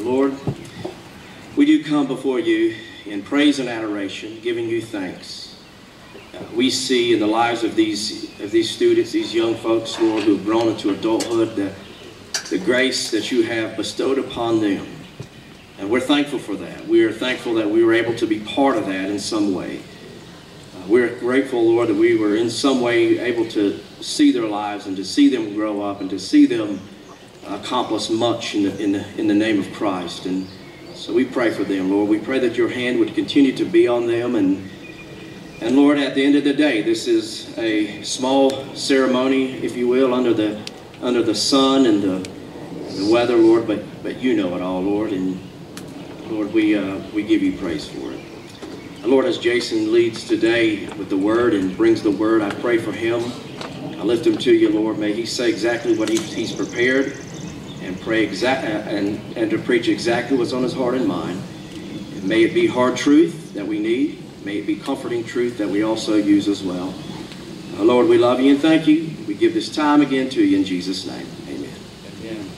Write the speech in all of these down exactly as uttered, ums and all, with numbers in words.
Lord, we do come before you in praise and adoration, giving you thanks. Uh, we see in the lives of these of these students, these young folks, Lord, who have grown into adulthood, the, the grace that you have bestowed upon them. And we're thankful for that. We are thankful that we were able to be part of that in some way. Uh, we're grateful, Lord, that we were in some way able to see their lives and to see them grow up and to see them accomplish much in the, in the, in the name of Christ. And so we pray for them, Lord. We pray that your hand would continue to be on them. And, and Lord, at the end of the day, this is a small ceremony, if you will, under the, under the sun and the, the weather, Lord, but, but you know it all, Lord. And Lord, we, uh, we give you praise for it. And Lord, as Jason leads today with the word and brings the word, I pray for him. I lift him to you, Lord. May he say exactly what he, he's prepared and pray exact and, and to preach exactly what's on his heart and mind. And may it be hard truth that we need. May it be comforting truth that we also use as well. Uh, Lord, we love you and thank you. We give this time again to you in Jesus' name. Amen. Amen.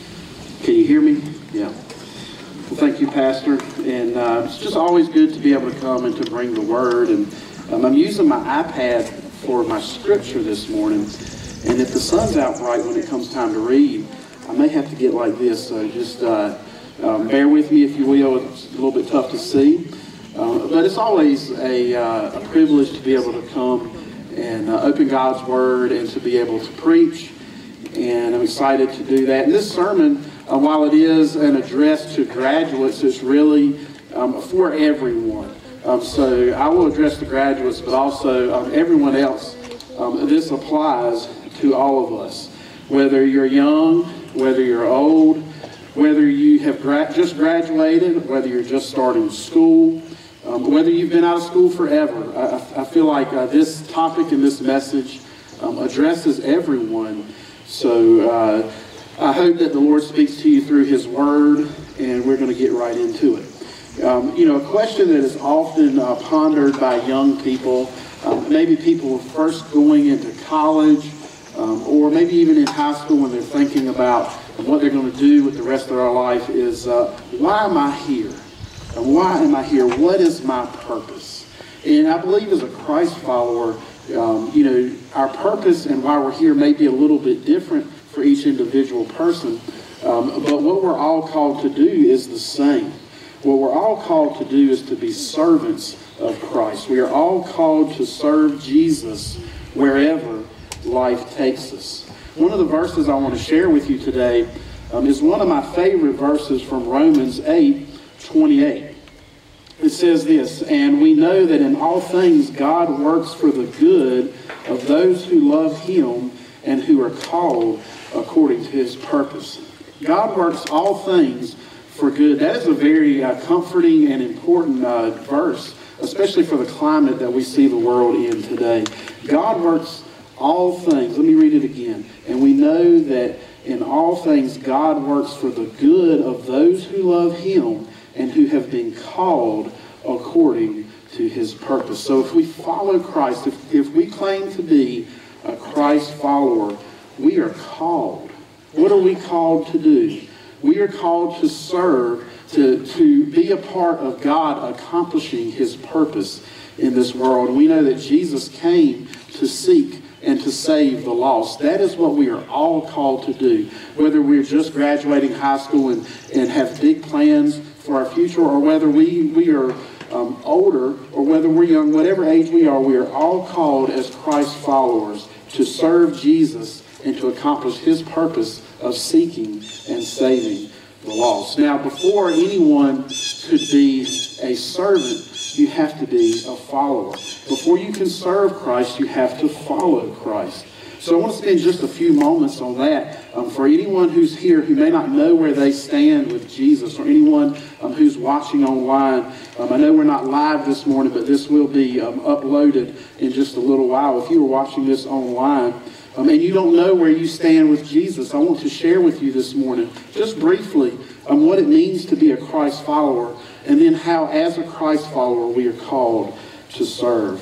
Can you hear me? Yeah. Well, thank you, Pastor. And uh, it's just always good to be able to come and to bring the word. And um, I'm using my iPad for my scripture this morning. And if the sun's out bright when it comes time to read, I may have to get like this. So just uh, um, bear with me, if you will. It's a little bit tough to see. Uh, but it's always a, uh, a privilege to be able to come and uh, open God's word and to be able to preach. And I'm excited to do that. And this sermon, uh, while it is an address to graduates, it's really um, for everyone. Um, so I will address the graduates, but also um, everyone else. Um, this applies to all of us. Whether you're young, whether you're old, whether you have gra just graduated, whether you're just starting school, um, whether you've been out of school forever. I, I feel like uh, this topic and this message um, addresses everyone. So uh, I hope that the Lord speaks to you through his word, and we're going to get right into it. Um, you know, a question that is often uh, pondered by young people, um, maybe people first going into college, um, or maybe even in high school when they're thinking about what they're going to do with the rest of their life, is uh, why am I here? And why am I here? What is my purpose? And I believe as a Christ follower, um, you know, our purpose and why we're here may be a little bit different for each individual person, um, but what we're all called to do is the same. What we're all called to do is to be servants of Christ. We are all called to serve Jesus wherever life takes us. One of the verses I want to share with you today um, is one of my favorite verses from Romans eight twenty-eight. It says this, "And we know that in all things God works for the good of those who love him and who are called according to his purpose." God works all things for good. That is a very uh, comforting and important uh, verse, especially for the climate that we see the world in today. God works all things. Let me read it again. "And we know that in all things God works for the good of those who love him and who have been called according to his purpose." So if we follow Christ, if, if we claim to be a Christ follower, we are called. What are we called to do? We are called to serve, to, to be a part of God accomplishing his purpose in this world. And we know that Jesus came to seek and to save the lost. That is what we are all called to do. Whether we're just graduating high school and, and have big plans for our future, or whether we, we are um, older, or whether we're young, whatever age we are, we are all called as Christ followers to serve Jesus and to accomplish his purpose of seeking and saving the lost. Now, before anyone could be a servant, you have to be a follower. Before you can serve Christ, you have to follow Christ. So I want to spend just a few moments on that. Um, for anyone who's here who may not know where they stand with Jesus, or anyone um, who's watching online, um, I know we're not live this morning, but this will be um, uploaded in just a little while. If you were watching this online, Um, and you don't know where you stand with Jesus, I want to share with you this morning, just briefly, um, what it means to be a Christ follower, and then how, as a Christ follower, we are called to serve.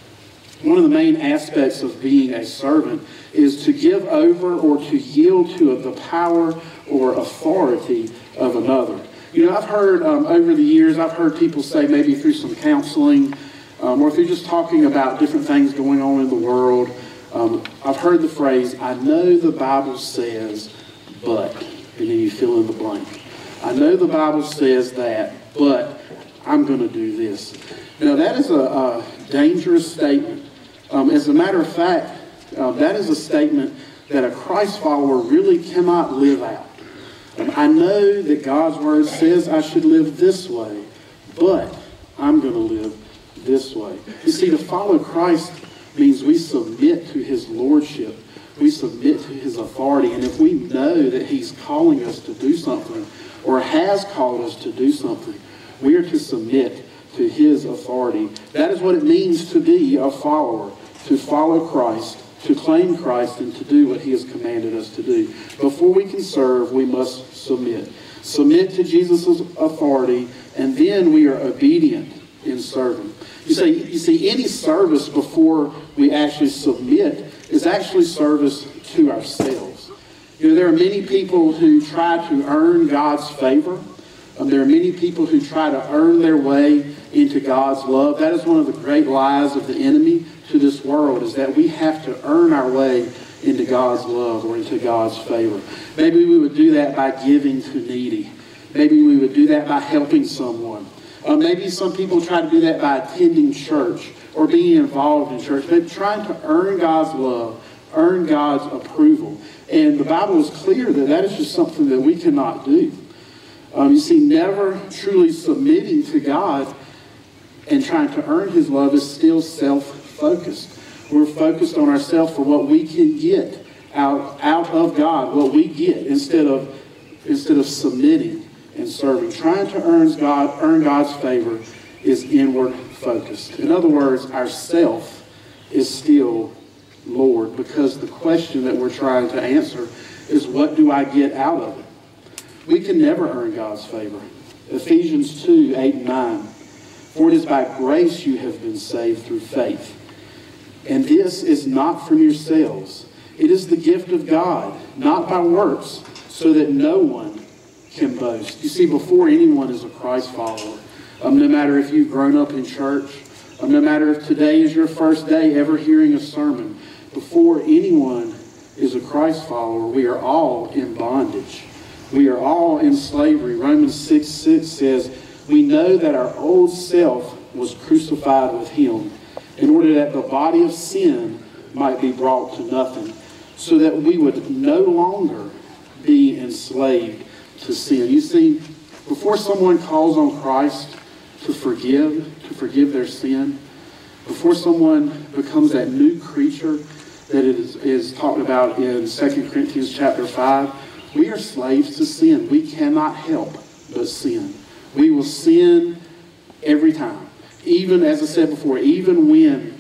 One of the main aspects of being a servant is to give over or to yield to the power or authority of another. You know, I've heard um, over the years, I've heard people say maybe through some counseling um, or through just talking about different things going on in the world, um, I've heard the phrase, I know the Bible says, but, and then you fill in the blank. I know the Bible says that, but I'm going to do this. Now, that is a, a dangerous statement. Um, as a matter of fact, uh, that is a statement that a Christ follower really cannot live out. Um, I know that God's word says I should live this way, but I'm going to live this way. You see, to follow Christ means we submit to his lordship. We submit to his authority. And if we know that he's calling us to do something or has called us to do something, we are to submit to his authority. That is what it means to be a follower, to follow Christ, to claim Christ, and to do what he has commanded us to do. Before we can serve, we must submit. Submit to Jesus' authority, and then we are obedient in serving. You see, you see, any service before we actually submit is actually service to ourselves. You know, there are many people who try to earn God's favor. Um, there are many people who try to earn their way into God's love. That is one of the great lies of the enemy to this world, is that we have to earn our way into God's love or into God's favor. Maybe we would do that by giving to needy. Maybe we would do that by helping someone. Uh, maybe some people try to do that by attending church or being involved in church. They're trying to earn God's love, earn God's approval. And the Bible is clear that that is just something that we cannot do. Um, you see, never truly submitting to God and trying to earn his love is still self-focused. We're focused on ourselves for what we can get out, out of God, what we get, instead of, instead of submitting and serving. Trying to earn, God, earn God's favor is inward focused. In other words, our self is still Lord, because the question that we're trying to answer is, what do I get out of it? We can never earn God's favor. Ephesians two, eight and nine. For it is by grace you have been saved through faith. And this is not from yourselves. It is the gift of God, not by works, so that no one can boast. You see, before anyone is a Christ follower, um, no matter if you've grown up in church, um, no matter if today is your first day ever hearing a sermon, before anyone is a Christ follower, we are all in bondage. We are all in slavery. Romans six six says, we know that our old self was crucified with him in order that the body of sin might be brought to nothing, so that we would no longer be enslaved to sin. You see, before someone calls on Christ to forgive, to forgive their sin, before someone becomes that new creature that it is, is talked about in Second Corinthians chapter five, we are slaves to sin. We cannot help but sin. We will sin every time. Even, as I said before, even when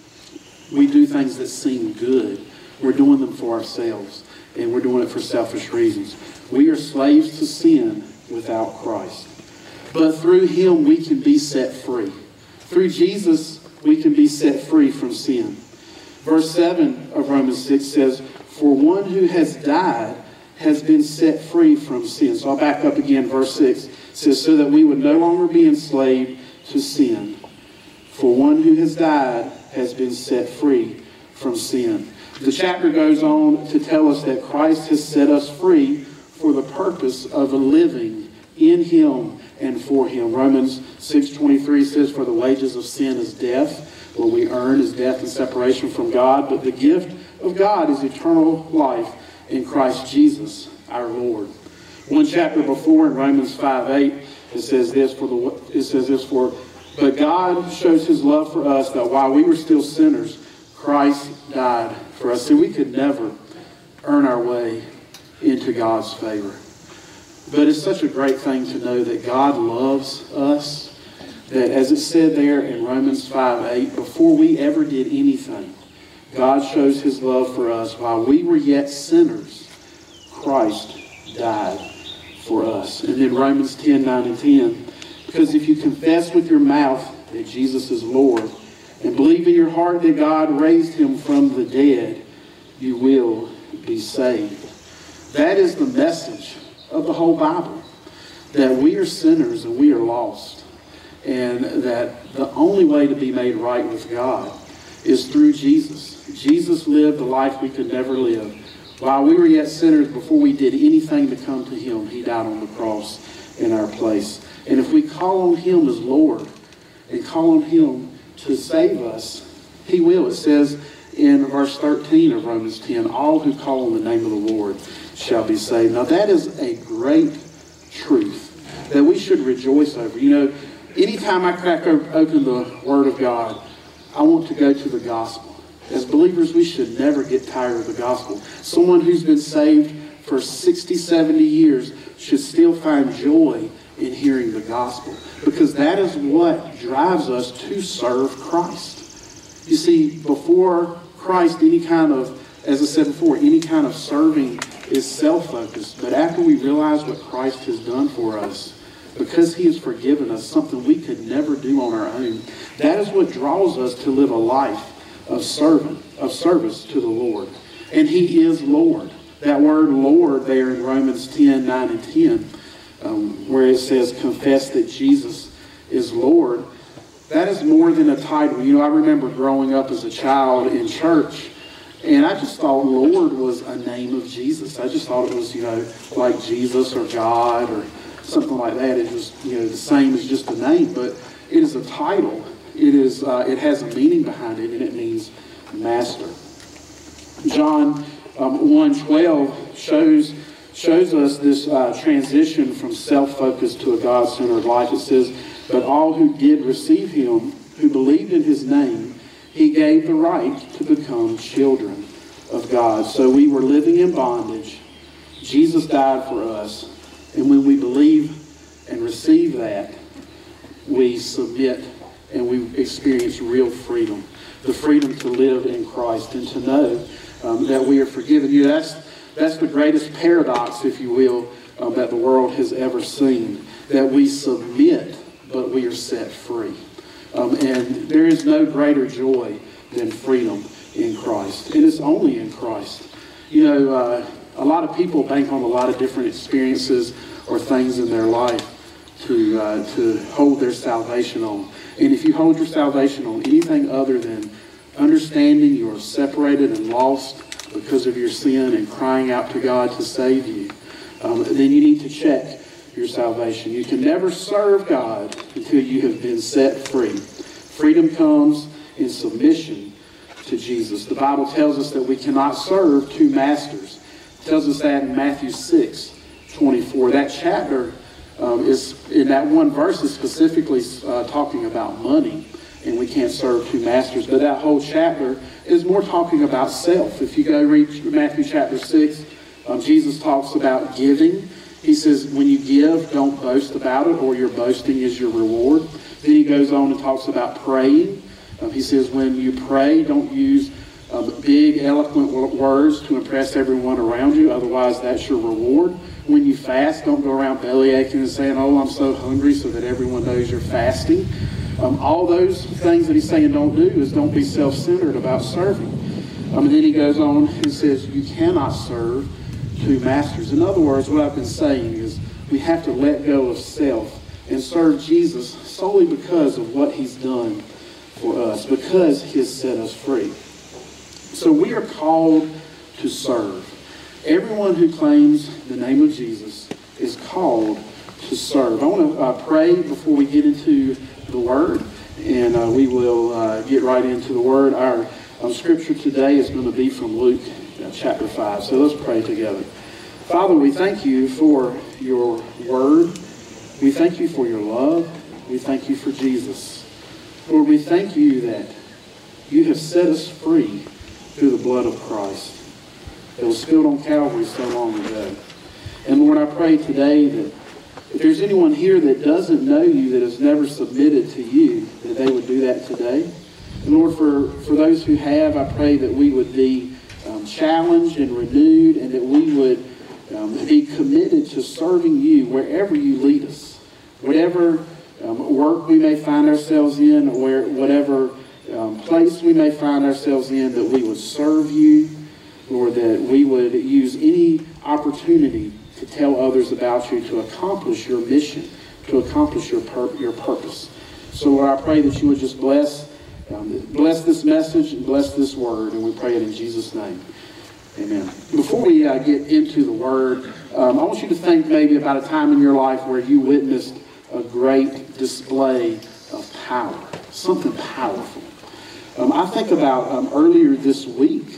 we do things that seem good, we're doing them for ourselves, and we're doing it for selfish reasons. We are slaves to sin without Christ. But through him, we can be set free. Through Jesus, we can be set free from sin. Verse seven of Romans six says, for one who has died has been set free from sin. So I'll back up again. Verse six says, so that we would no longer be enslaved to sin. For one who has died has been set free from sin. The chapter goes on to tell us that Christ has set us free for the purpose of living in him and for him. Romans six twenty-three says, for the wages of sin is death. What we earn is death and separation from God. But the gift of God is eternal life in Christ Jesus, our Lord. One chapter before, in Romans five eight, it says this for the it says this for but God shows his love for us, that while we were still sinners, Christ died for us. See, we could never earn our way into God's favor. But it's such a great thing to know that God loves us, that as it said there in Romans five eight, before we ever did anything, God shows his love for us. While we were yet sinners, Christ died for us. And then Romans ten nine and ten, because if you confess with your mouth that Jesus is Lord and believe in your heart that God raised him from the dead, you will be saved. That is the message of the whole Bible. that we are sinners and we are lost, and that the only way to be made right with God is through Jesus. Jesus lived the life we could never live. While we were yet sinners, before we did anything to come to him, he died on the cross in our place. And if we call on him as Lord and call on him to save us, he will. It says in verse thirteen of Romans ten, all who call on the name of the Lord shall be saved. Now that is a great truth that we should rejoice over. You know, anytime I crack open the Word of God, I want to go to the gospel. As believers, we should never get tired of the gospel. Someone who's been saved for sixty, seventy years should still find joy in hearing the gospel, because that is what drives us to serve Christ. You see, before Christ, any kind of, as I said before, any kind of serving is self-focused. But after we realize what Christ has done for us, because he has forgiven us, something we could never do on our own, that is what draws us to live a life of servant, of service to the Lord. And he is Lord. That word Lord there in Romans ten, nine and ten, um, where it says confess that Jesus is Lord, that is more than a title. You know, I remember growing up as a child in church, and I just thought Lord was a name of Jesus. I just thought it was, you know, like Jesus or God or something like that. It was, you know, the same as just a name, but it is a title. It is. Uh, it has a meaning behind it, and it means master. John um, one twelve shows shows us this uh, transition from self-focused to a God-centered life. It says, "But all who did receive him, who believed in his name, he gave the right to become children of God." So we were living in bondage. Jesus died for us, and when we believe and receive that, we submit and we experience real freedom. The freedom to live in Christ and to know um, that we are forgiven. You know, that's, that's the greatest paradox, if you will, um, that the world has ever seen. That we submit, but we are set free. Um, and there is no greater joy than freedom in Christ. It is only in Christ. You know, uh, a lot of people bank on a lot of different experiences or things in their life to uh, to hold their salvation on. And if you hold your salvation on anything other than understanding you are separated and lost because of your sin and crying out to God to save you, um, then you need to check your salvation. You can never serve God until you have been set free. Freedom comes in submission to Jesus. The Bible tells us that we cannot serve two masters. It tells us that in Matthew six twenty-four. That chapter Um, is in that one verse is specifically uh, talking about money, and we can't serve two masters. But that whole chapter is more talking about self. If you go read Matthew chapter six, um, Jesus talks about giving. He says, when you give, don't boast about it, or your boasting is your reward. Then he goes on and talks about praying. Um, he says, when you pray, don't use um, big, eloquent words to impress everyone around you. Otherwise, that's your reward. When you fast, don't go around belly aching and saying, "Oh, I'm so hungry," so that everyone knows you're fasting. Um, all those things that he's saying don't do is don't be self-centered about serving. Um, and then he goes on and says, you cannot serve two masters. In other words, what I've been saying is we have to let go of self and serve Jesus solely because of what he's done for us, because he has set us free. So we are called to serve. Everyone who claims the name of Jesus is called to serve. I want to uh, pray before we get into the Word, and uh, we will uh, get right into the Word. Our um, scripture today is going to be from Luke uh, chapter five. So let's pray together. Father, we thank you for your Word. We thank you for your love. We thank you for Jesus. Lord, we thank you that you have set us free through the blood of Christ. It was spilled on Calvary so long ago. And Lord, I pray today that if there's anyone here that doesn't know you, that has never submitted to you, that they would do that today. And Lord, for, for those who have, I pray that we would be um, challenged and renewed, and that we would um, be committed to serving you wherever you lead us. Whatever um, work we may find ourselves in, or whatever um, place we may find ourselves in, that we would serve you. Lord, that we would use any opportunity to tell others about you, to accomplish your mission, to accomplish your, pur your purpose. So Lord, I pray that you would just bless, um, bless this message and bless this word, and we pray it in Jesus' name. Amen. Before we uh, get into the word, um, I want you to think maybe about a time in your life where you witnessed a great display of power, something powerful. Um, I think about um, earlier this week,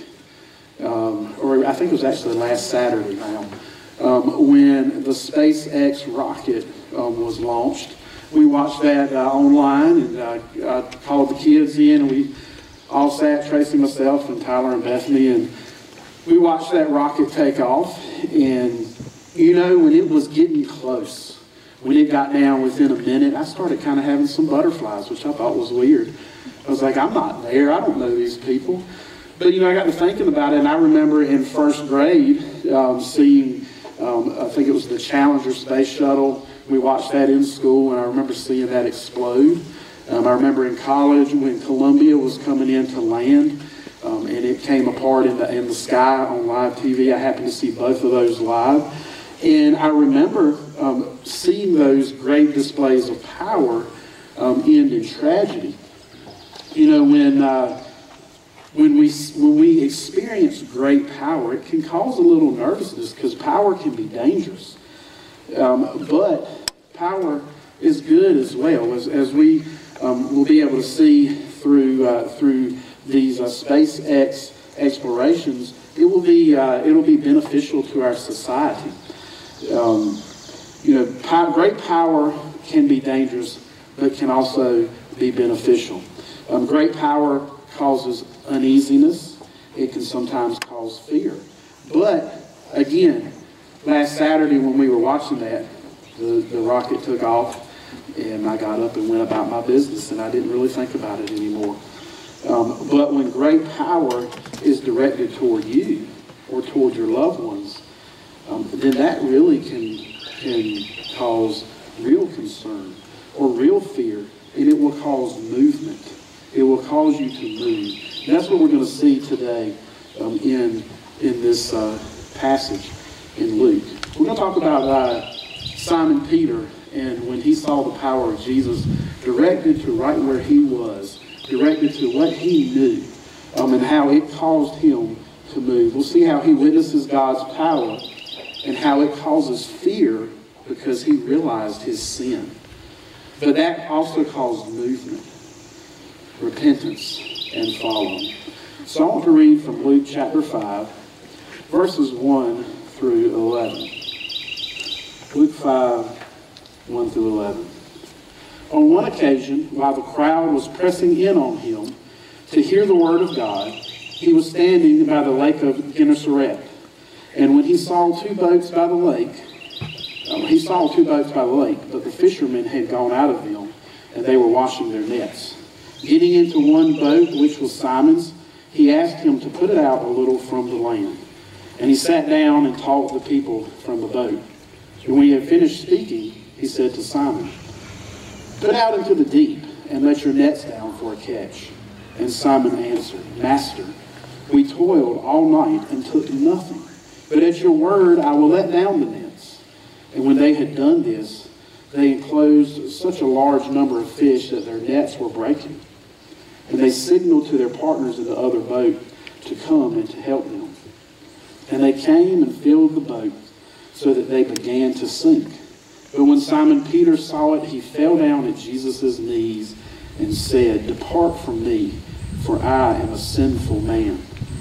um, or I think it was actually last Saturday now, um, when the SpaceX rocket um, was launched. We watched that uh, online, and uh, I called the kids in, and we all sat, Tracy, myself, and Tyler and Bethany, and we watched that rocket take off. And, you know, when it was getting close, when it got down within a minute, I started kind of having some butterflies, which I thought was weird. I was like, I'm not there. I don't know these people. But, you know, I got to thinking about it, and I remember in first grade um, seeing, um, I think it was the Challenger space shuttle. We watched that in school, and I remember seeing that explode. Um, I remember in college when Columbia was coming in to land, um, and it came apart in the, in the sky on live T V. I happened to see both of those live. And I remember um, seeing those great displays of power um, end in tragedy. You know, when uh, when we when we experience great power, it can cause a little nervousness because power can be dangerous. Um, but power is good as well, as as we um, will be able to see through uh, through these uh, SpaceX explorations. It will be uh, it'll be beneficial to our society. Um, you know, pow great power can be dangerous, but can also be beneficial. Um, great power causes uneasiness. It can sometimes cause fear. But, again, last Saturday when we were watching that, the, the rocket took off, and I got up and went about my business, and I didn't really think about it anymore. Um, but when great power is directed toward you or toward your loved ones, um, then that really can, can cause real concern or real fear, and it will cause movement. It will cause you to move. And that's what we're going to see today um, in, in this uh, passage in Luke. We're going to talk about uh, Simon Peter, and when he saw the power of Jesus directed to right where he was, directed to what he knew, um, and how it caused him to move. We'll see how he witnesses God's power and how it causes fear because he realized his sin. But that also caused movement, repentance, and following. So I want to read from Luke chapter five, verses one through eleven. Luke five, one through eleven. On one occasion, while the crowd was pressing in on him to hear the word of God, he was standing by the lake of Gennesaret. And when he saw two boats by the lake, um, he saw two boats by the lake, but the fishermen had gone out of them, and they were washing their nets. Getting into one boat, which was Simon's, he asked him to put it out a little from the land. And he sat down and taught the people from the boat. And when he had finished speaking, he said to Simon, "Put out into the deep and let your nets down for a catch." And Simon answered, "Master, we toiled all night and took nothing, but at your word I will let down the nets." And when they had done this, they enclosed such a large number of fish that their nets were breaking. And they signaled to their partners in the other boat to come and to help them. And they came and filled the boat so that they began to sink. But when Simon Peter saw it, he fell down at Jesus' knees and said, "Depart from me, for I am a sinful man."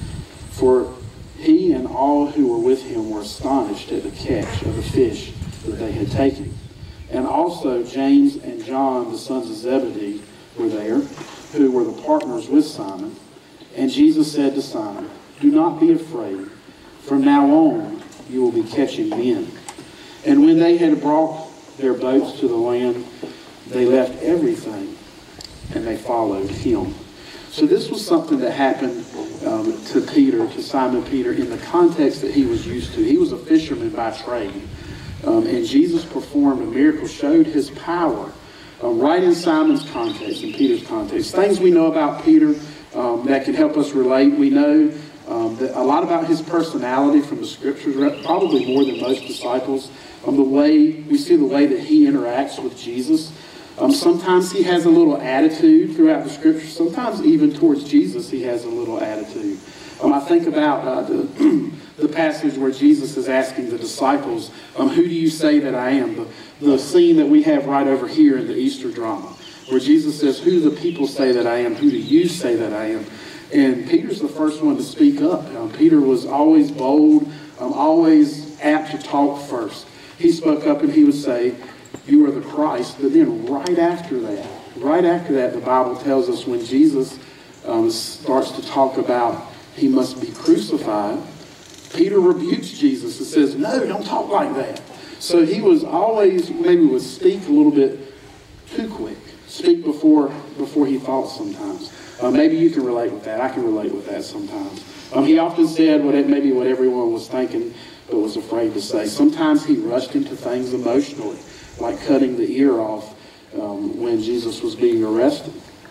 For he and all who were with him were astonished at the catch of the fish that they had taken. And also James and John, the sons of Zebedee, were there, who were the partners with Simon. And Jesus said to Simon, "Do not be afraid. From now on you will be catching men." And when they had brought their boats to the land, they left everything and they followed him. So this was something that happened um, to Peter, to Simon Peter, in the context that he was used to. He was a fisherman by trade. Um, and Jesus performed a miracle, showed his power uh, right in Simon's context, in Peter's context. Things we know about Peter um, that can help us relate. We know Um, the, a lot about his personality from the scriptures, probably more than most disciples. Um, the way we see the way that he interacts with Jesus. Um, sometimes he has a little attitude throughout the scriptures. Sometimes even towards Jesus he has a little attitude. Um, I think about uh, the, the passage where Jesus is asking the disciples, um, who do you say that I am? The, the scene that we have right over here in the Easter drama, where Jesus says, who do the people say that I am? Who do you say that I am? And Peter's the first one to speak up. Um, Peter was always bold, um, always apt to talk first. He spoke up and he would say, you are the Christ. But then right after that, right after that, the Bible tells us when Jesus um, starts to talk about he must be crucified, Peter rebukes Jesus and says, no, don't talk like that. So he was always, maybe would speak a little bit too quick, speak before, before he thought sometimes. Uh, maybe you can relate with that. I can relate with that sometimes. Um, he often said what it, maybe what everyone was thinking, but was afraid to say. Sometimes he rushed into things emotionally, like cutting the ear off um, when Jesus was being arrested.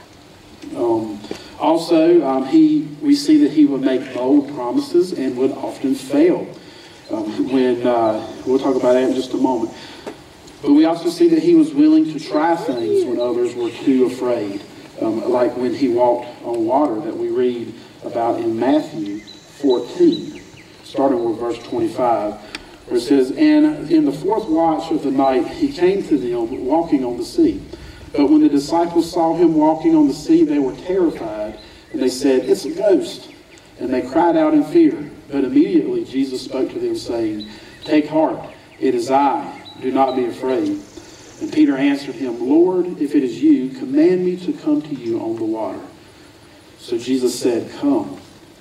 Um, also, um, he we see that he would make bold promises and would often fail. Um, when uh, we'll talk about that in just a moment. But we also see that he was willing to try things when others were too afraid. Um, like when he walked on water that we read about in Matthew fourteen, starting with verse twenty-five, where it says, and in the fourth watch of the night he came to them walking on the sea. But when the disciples saw him walking on the sea, they were terrified, and they said, it's a ghost. And they cried out in fear. But immediately Jesus spoke to them, saying, take heart, it is I, do not be afraid. And Peter answered him, Lord, if it is you, command me to come to you on the water. So Jesus said, come.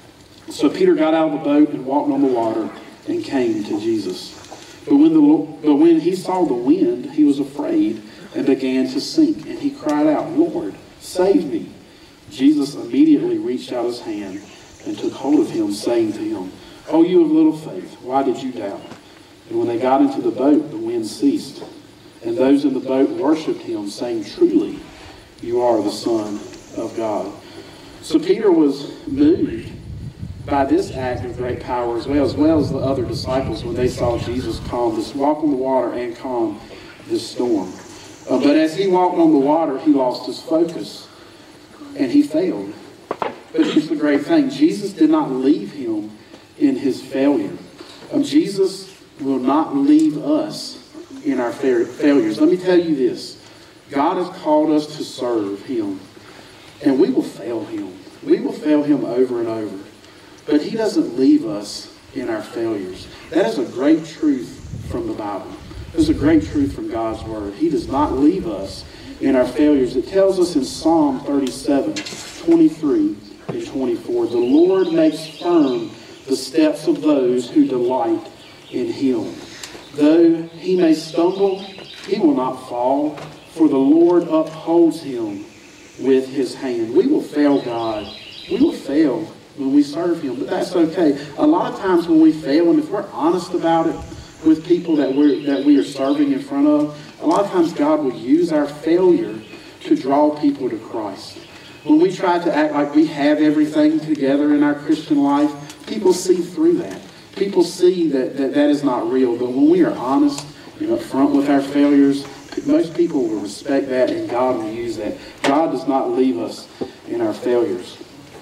So Peter got out of the boat and walked on the water and came to Jesus. But when, the, but when he saw the wind, he was afraid and began to sink. And he cried out, Lord, save me. Jesus immediately reached out his hand and took hold of him, saying to him, oh, you of little faith, why did you doubt? And when they got into the boat, the wind ceased. And those in the boat worshipped him, saying, truly, you are the Son of God. So Peter was moved by this act of great power as well, as well as the other disciples when they saw Jesus calm this, walk on the water and calm this storm. Uh, but as he walked on the water, he lost his focus, and he failed. But here's the great thing. Jesus did not leave him in his failure. Um, Jesus will not leave us in our fa- failures. Let me tell you this. God has called us to serve him, and we will fail him. We will fail him over and over. But he doesn't leave us in our failures. That is a great truth from the Bible. It's a great truth from God's word. He does not leave us in our failures. It tells us in Psalm thirty-seven, twenty-three and twenty-four, the Lord makes firm the steps of those who delight in him. Though he may stumble, he will not fall, for the Lord upholds him with his hand. We will fail God. We will fail when we serve him, but that's okay. A lot of times when we fail, and if we're honest about it with people that we're that we are serving in front of, a lot of times God will use our failure to draw people to Christ. When we try to act like we have everything together in our Christian life, people see through that. People see that that, that is not real. But when we are honest and upfront with our failures, most people will respect that, and God will use that. God does not leave us in our failures.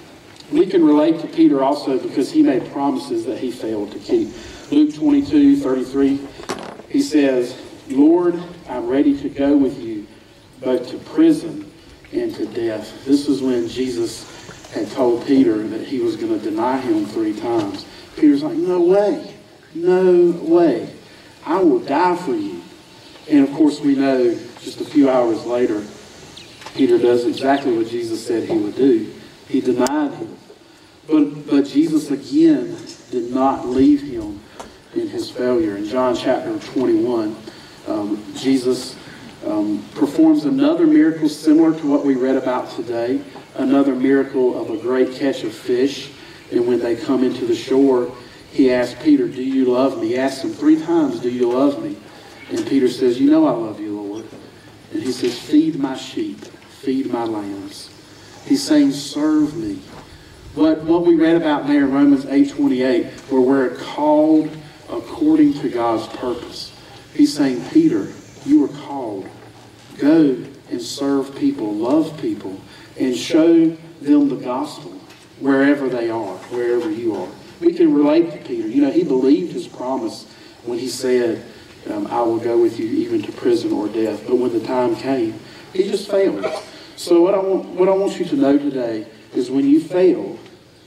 We can relate to Peter also because he made promises that he failed to keep. Luke twenty-two, thirty-three, he says, Lord, I'm ready to go with you, both to prison and to death. This is when Jesus had told Peter that he was going to deny him three times. Peter's like, no way, no way. I will die for you. And of course we know just a few hours later, Peter does exactly what Jesus said he would do. He denied him. But, but Jesus again did not leave him in his failure. In John chapter twenty-one, um, Jesus um, performs another miracle similar to what we read about today. Another miracle of a great catch of fish. And when they come into the shore, he asked Peter, do you love me? He asked him three times, do you love me? And Peter says, you know I love you, Lord. And he says, feed my sheep, feed my lambs. He's saying, serve me. What, what we read about there in Romans eight twenty-eight, where we're called according to God's purpose. He's saying, Peter, you were called. Go and serve people, love people, and show them the gospel wherever they are, wherever you are. We can relate to Peter. You know, he believed his promise when he said, um, I will go with you even to prison or death. But when the time came, he just failed. So what I want, what I want you to know today is when you fail,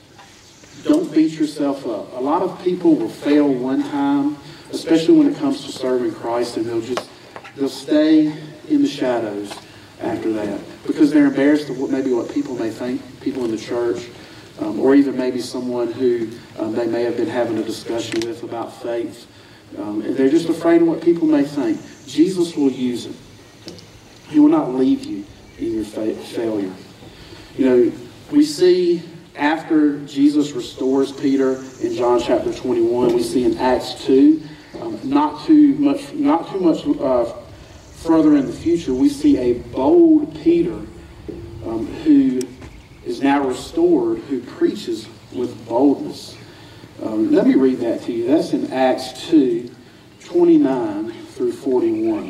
don't beat yourself up. A lot of people will fail one time, especially when it comes to serving Christ, and they'll just they'll stay in the shadows after that because they're embarrassed of what maybe what people may think, people in the church, um, or even maybe someone who um, they may have been having a discussion with about faith. Um, and they're just afraid of what people may think. Jesus will use it. He will not leave you in your fa- failure. You know, we see after Jesus restores Peter in John chapter twenty-one, we see in Acts two, um, not too much, not too much uh, further in the future, we see a bold Peter um, who is now restored, who preaches with boldness. Um, let me read that to you. That's in Acts two, twenty-nine through forty-one.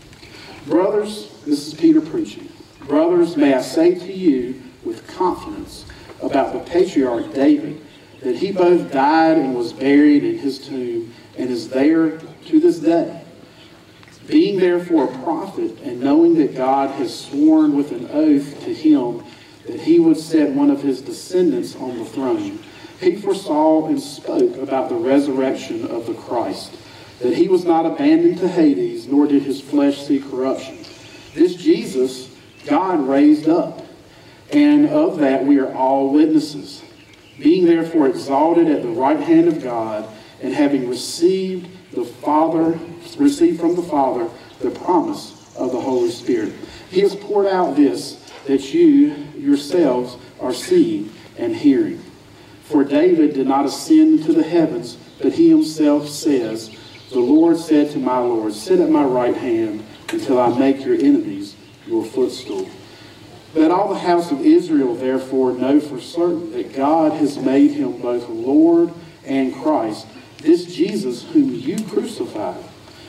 Brothers, this is Peter preaching. Brothers, may I say to you with confidence about the patriarch David, that he both died and was buried in his tomb, and is there to this day. Being therefore a prophet, and knowing that God has sworn with an oath to him that he would set one of his descendants on the throne, he foresaw and spoke about the resurrection of the Christ, that he was not abandoned to Hades, nor did his flesh see corruption. This Jesus God raised up, and of that we are all witnesses. Being therefore exalted at the right hand of God, and having received the Father, received from the Father the promise of the Holy Spirit. He has poured out this that you yourselves are seeing and hearing. For David did not ascend to the heavens, but he himself says, the Lord said to my Lord, sit at my right hand until I make your enemies your footstool. Let all the house of Israel therefore know for certain that God has made him both Lord and Christ, this Jesus whom you crucified.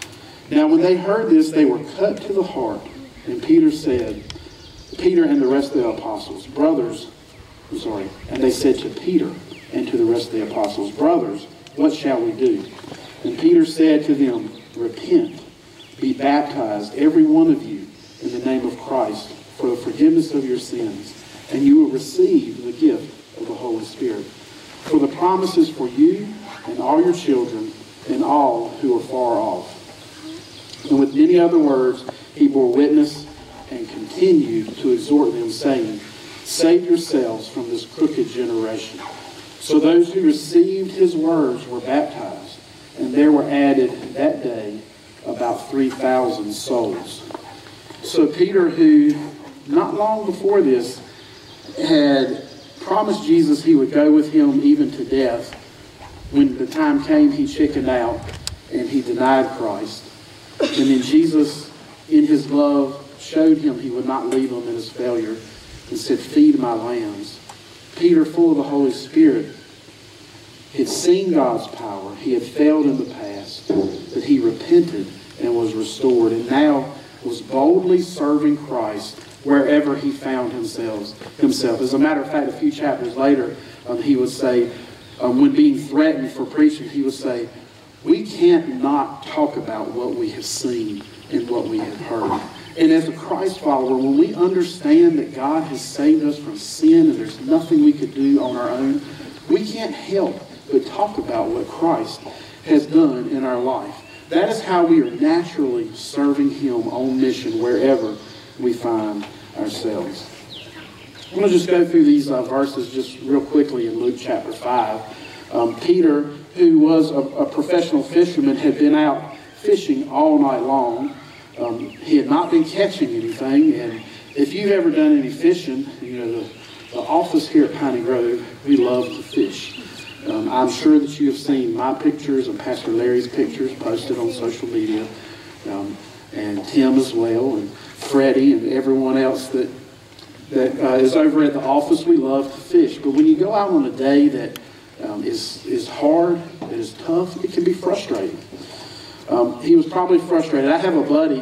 Now when they heard this, they were cut to the heart. And Peter said, Peter and the rest of the apostles, brothers, I'm sorry, and they said to Peter and to the rest of the apostles, brothers, what shall we do? And Peter said to them, repent, be baptized, every one of you, in the name of Christ, for the forgiveness of your sins, and you will receive the gift of the Holy Spirit. For the promise is for you and all your children and all who are far off. And with many other words, he bore witness and continued to exhort them, saying, save yourselves from this crooked generation. So those who received his words were baptized, and there were added that day about three thousand souls. So Peter, who not long before this had promised Jesus he would go with him even to death, when the time came, he chickened out and he denied Christ. And then Jesus, in his love, showed him he would not leave him in his failure and said, feed my lambs. Peter, full of the Holy Spirit, had seen God's power. He had failed in the past, but he repented and was restored, and now was boldly serving Christ wherever he found himself. himself. As a matter of fact, a few chapters later, um, he would say, um, when being threatened for preaching, he would say, we can't not talk about what we have seen and what we have heard. And as a Christ follower, when we understand that God has saved us from sin and there's nothing we could do on our own, we can't help but talk about what Christ has done in our life. That is how we are naturally serving him on mission wherever we find ourselves. I'm going to just go through these uh, verses just real quickly in Luke chapter five. Um, Peter, who was a, a professional fisherman, had been out fishing all night long. Um, he had not been catching anything, and if you've ever done any fishing, you know, the, the office here at Piney Grove, we love to fish. Um, I'm sure that you have seen my pictures and Pastor Larry's pictures posted on social media, um, and Tim as well, and Freddie and everyone else that that uh, is over at the office, we love to fish. But when you go out on a day that um, is, is hard, that is tough, it can be frustrating. Um, he was probably frustrated. I have a buddy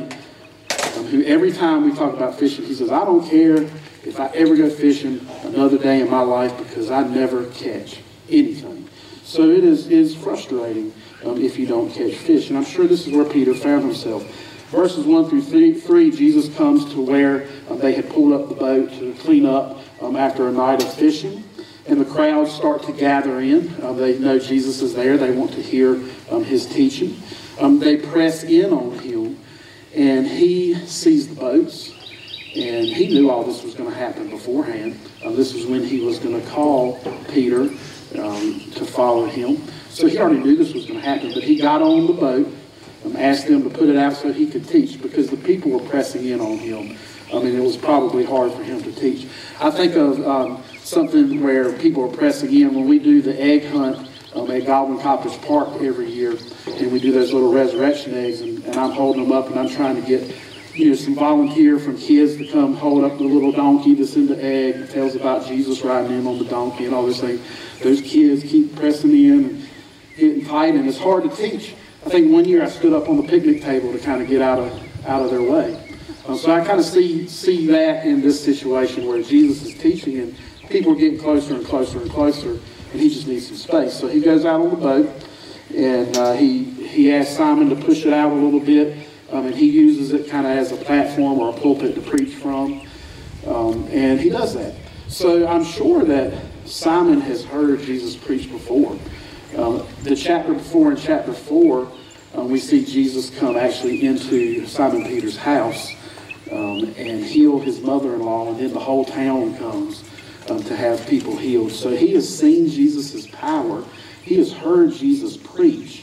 um, who every time we talk about fishing, he says, I don't care if I ever go fishing another day in my life because I never catch anything. So it is, is frustrating um, if you don't catch fish. And I'm sure this is where Peter found himself. Verses one through three, three Jesus comes to where um, they had pulled up the boat to clean up um, after a night of fishing. And the crowds start to gather in. Um, they know Jesus is there. They want to hear um, his teaching. Um, they press in on him. And he sees the boats. And he knew all this was going to happen beforehand. Um, this was when he was going to call Peter um, to follow him. So he already knew this was going to happen. But he got on the boat. Um, asked them to put it out so he could teach because the people were pressing in on him. I mean, it was probably hard for him to teach. I think of um, something where people are pressing in when we do the egg hunt um, at Godwin Cottage Park every year, and we do those little resurrection eggs, and, and I'm holding them up, and I'm trying to get you know some volunteer from kids to come hold up the little donkey that's in the egg. It tells about Jesus riding in on the donkey and all those things. Those kids keep pressing in and getting tight, and it's hard to teach. I think one year I stood up on the picnic table to kind of get out of out of their way. Um, so I kind of see see that in this situation where Jesus is teaching and people are getting closer and closer and closer, and he just needs some space. So he goes out on the boat, and uh, he he asks Simon to push it out a little bit, um, and he uses it kind of as a platform or a pulpit to preach from, um, and he does that. So I'm sure that Simon has heard Jesus preach before. Um, the chapter before, in chapter four, um, we see Jesus come actually into Simon Peter's house um, and heal his mother-in-law, and then the whole town comes um, to have people healed. So he has seen Jesus' power. He has heard Jesus preach.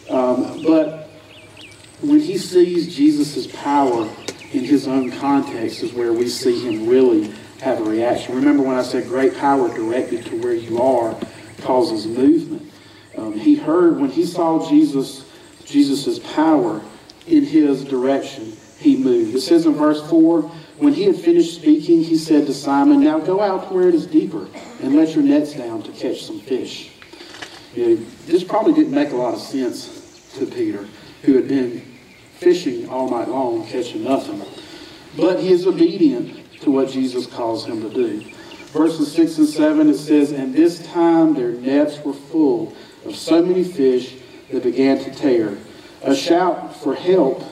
Um, but when he sees Jesus' power in his own context is where we see him really have a reaction. Remember when I said great power directed to where you are causes movement. Um, he heard, when he saw Jesus, Jesus' power in his direction, he moved. It says in verse four, when he had finished speaking, he said to Simon, now go out to where it is deeper and let your nets down to catch some fish. You know, this probably didn't make a lot of sense to Peter, who had been fishing all night long, catching nothing. But he is obedient to what Jesus calls him to do. Verses six and seven, it says, and this time their nets were full of so many fish that began to tear. A shout for help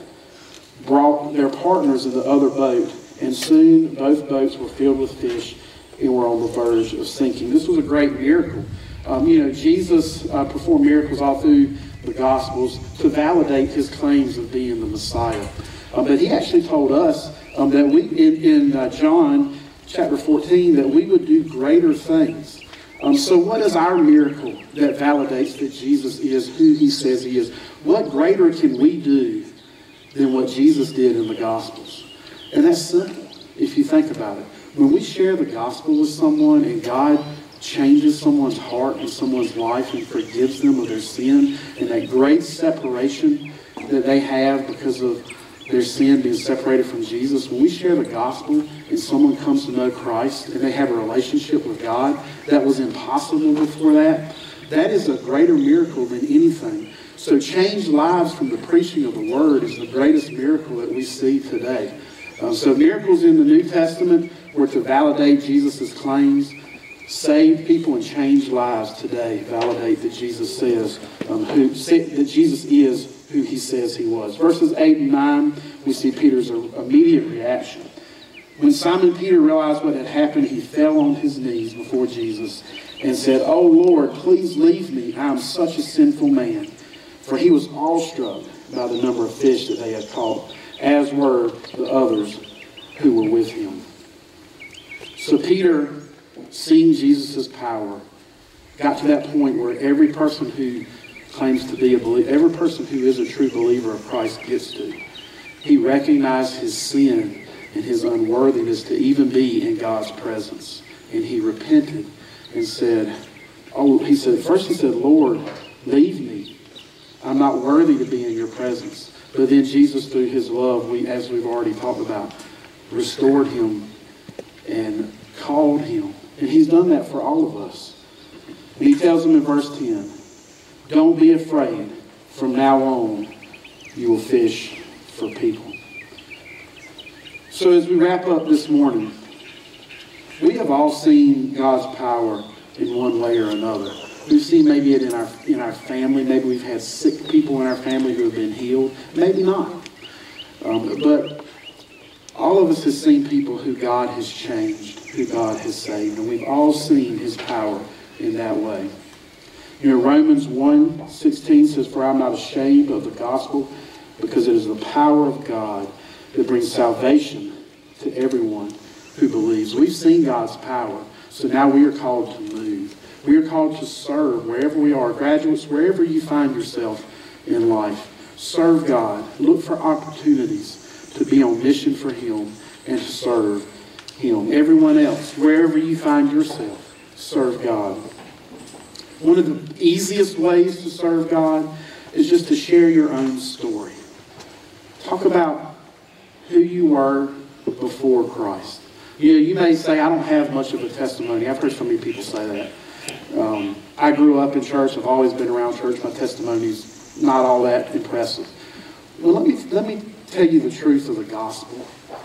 brought their partners in the other boat, and soon both boats were filled with fish and were on the verge of sinking. This was a great miracle. Um, you know, Jesus uh, performed miracles all through the Gospels to validate his claims of being the Messiah. Uh, but he actually told us um, that we, in, in uh, John chapter fourteen, that we would do greater things. Um, so what is our miracle that validates that Jesus is who he says he is? What greater can we do than what Jesus did in the Gospels? And that's simple, if you think about it. When we share the gospel with someone and God changes someone's heart and someone's life and forgives them of their sin, and that great separation that they have because of their sin being separated from Jesus, when we share the gospel and someone comes to know Christ and they have a relationship with God that was impossible before that, that is a greater miracle than anything. So changed lives from the preaching of the word is the greatest miracle that we see today. Um, so miracles in the New Testament were to validate Jesus' claims. Save people and change lives today validate that Jesus says um, who say, that Jesus is who he says he was. Verses eight and nine, we see Peter's immediate reaction. When Simon Peter realized what had happened, he fell on his knees before Jesus and said, "Oh Lord, please leave me. I am such a sinful man." For he was awestruck by the number of fish that they had caught, as were the others who were with him. So Peter, seeing Jesus' power, got to that point where every person who claims to be a believer, every person who is a true believer of Christ gets to. He recognized his sin and his unworthiness to even be in God's presence. And he repented and said, oh, he said, first he said, "Lord, leave me. I'm not worthy to be in your presence." But then Jesus, through his love, we, as we've already talked about, restored him and called him. And he's done that for all of us. And he tells them in verse ten, don't be afraid. From now on, you will fish for people. So as we wrap up this morning, we have all seen God's power in one way or another. We've seen maybe it in our in our family. Maybe we've had sick people in our family who have been healed. Maybe not. Um, but all of us have seen people who God has changed, who God has saved. And we've all seen his power in that way. You know, Romans one sixteen says, for I'm not ashamed of the gospel, because it is the power of God that brings salvation to everyone who believes. We've seen God's power, so now we are called to move. We are called to serve wherever we are. Graduates, wherever you find yourself in life, serve God. Look for opportunities to be on mission for him and to serve him. Everyone else, wherever you find yourself, serve God. One of the easiest ways to serve God is just to share your own story. Talk about who you were before Christ. You know, you may say, I don't have much of a testimony. I've heard so many people say that. Um, I grew up in church. I've always been around church. My testimony's not all that impressive. Well, let me, let me tell you the truth of the gospel.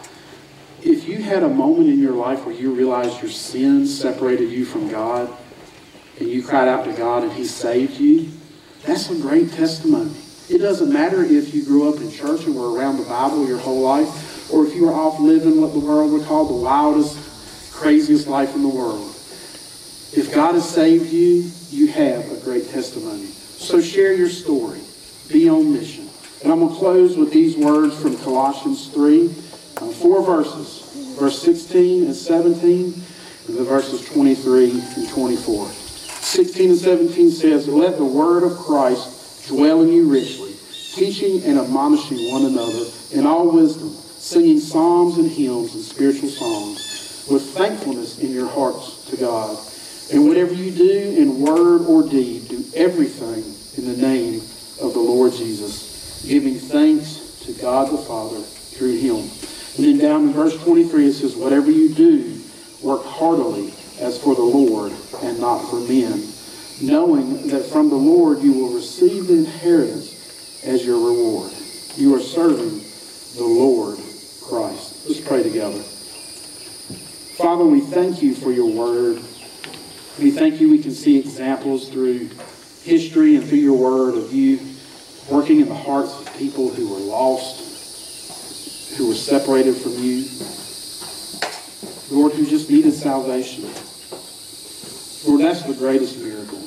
If you had a moment in your life where you realized your sins separated you from God, and you cried out to God and he saved you, that's a great testimony. It doesn't matter if you grew up in church and were around the Bible your whole life, or if you were off living what the world would call the wildest, craziest life in the world. If God has saved you, you have a great testimony. So share your story. Be on mission. And I'm going to close with these words from Colossians three, uh, four verses, verse sixteen and seventeen, and the verses twenty-three and twenty-four. sixteen and seventeen says, let the word of Christ dwell in you richly, teaching and admonishing one another in all wisdom, singing psalms and hymns and spiritual songs, with thankfulness in your hearts to God. And whatever you do in word or deed, do everything in the name of the Lord Jesus, giving thanks to God the Father through him. And then down in verse twenty-three it says, whatever you do, work heartily as for the Lord and not for men, knowing that from the Lord you will receive the inheritance as your reward. You are serving the Lord Christ. Let's pray together. Father, we thank you for your word. We thank you we can see examples through history and through your word of you working in the hearts of people who were lost, who were separated from you, Lord, who just needed salvation. Lord, that's the greatest miracle,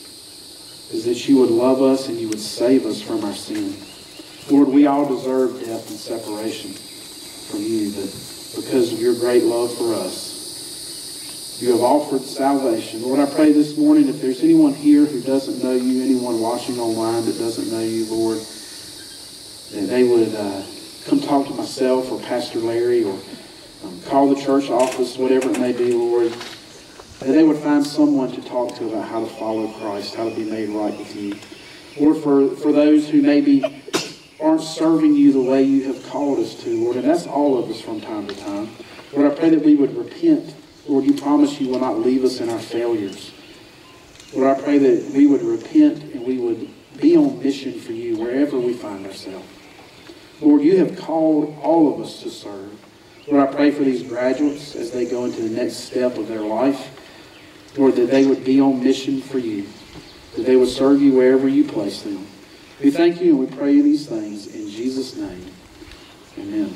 is that you would love us and you would save us from our sin. Lord, we all deserve death and separation from you, but because of your great love for us, you have offered salvation. Lord, I pray this morning if there's anyone here who doesn't know you, anyone watching online that doesn't know you, Lord, that they would uh, come talk to myself or Pastor Larry or um, call the church office, whatever it may be, Lord, that they would find someone to talk to about how to follow Christ, how to be made right with you. Lord, for, for those who maybe aren't serving you the way you have called us to, Lord, and that's all of us from time to time. Lord, I pray that we would repent. Lord, you promise you will not leave us in our failures. Lord, I pray that we would repent and we would be on mission for you wherever we find ourselves. Lord, you have called all of us to serve. Lord, I pray for these graduates as they go into the next step of their life. Lord, that they would be on mission for you, that they would serve you wherever you place them. We thank you and we pray these things in Jesus' name. Amen.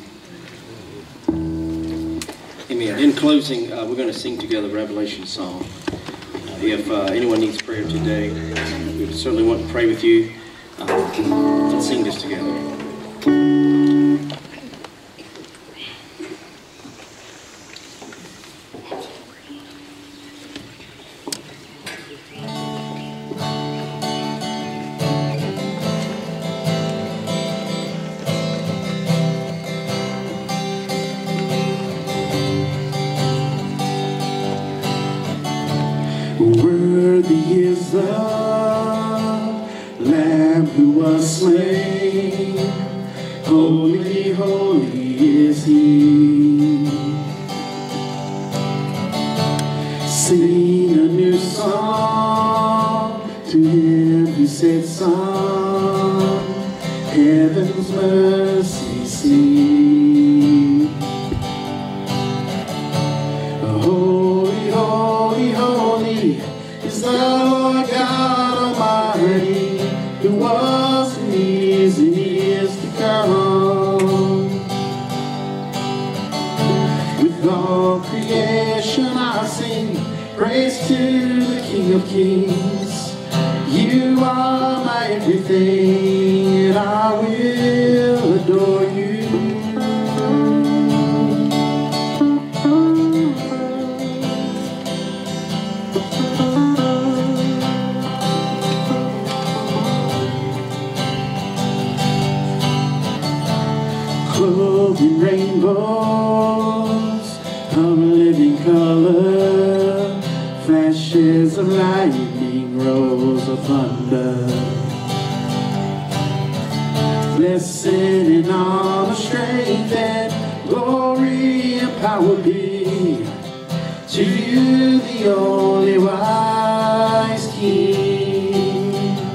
Amen. In closing, uh, we're going to sing together Revelation song. Uh, if uh, anyone needs prayer today, we certainly want to pray with you. Uh, let's sing this together. Worthy is the Lamb who was slain. Holy, holy is he. mercy sing. Holy, holy, holy is the Lord God Almighty, who was and is and is to come. With all creation I sing praise to the King of Kings. You are my everything, and I will adore you. Clothed in rainbows, of living color, flashes of lightning, rolls of thunder. Blessing and honor, strength and glory and power be to you, the only wise King.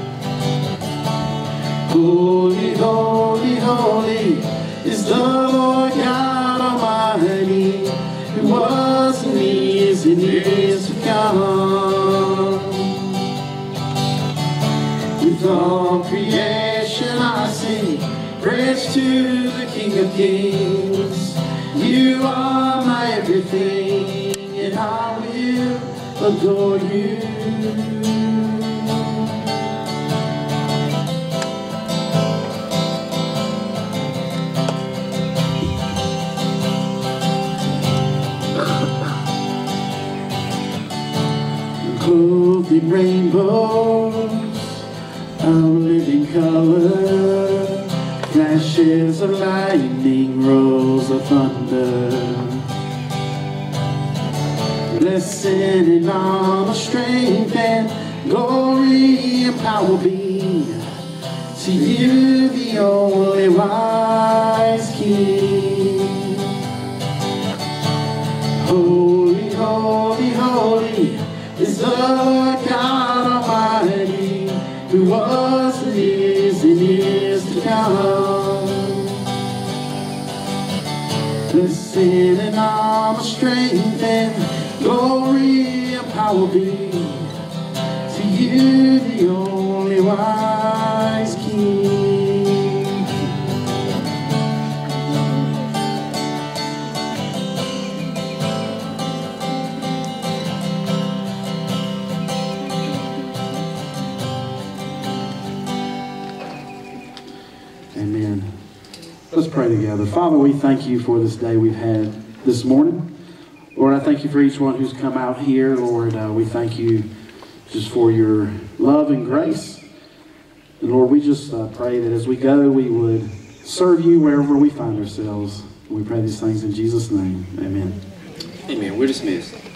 Holy, holy, holy is the Lord God Almighty, who was and is and is to come. With all creation I sing praise to the King of Kings. You are my everything, and I will adore you. Clothed in rainbows, of living color, flashes of lightning, rolls of thunder. Blessing and honor, strength and glory and power be to you, the only wise King. Holy, holy, holy is the Lord God Almighty, who was and is and is to come. Blessing and honor, strength and glory and power be to you, the only wise King. Amen. Let's pray together. Father, we thank you for this day we've had this morning. Lord, I thank you for each one who's come out here. Lord, uh, we thank you just for your love and grace. And Lord, we just uh, pray that as we go, we would serve you wherever we find ourselves. We pray these things in Jesus' name. Amen. Amen. We're dismissed.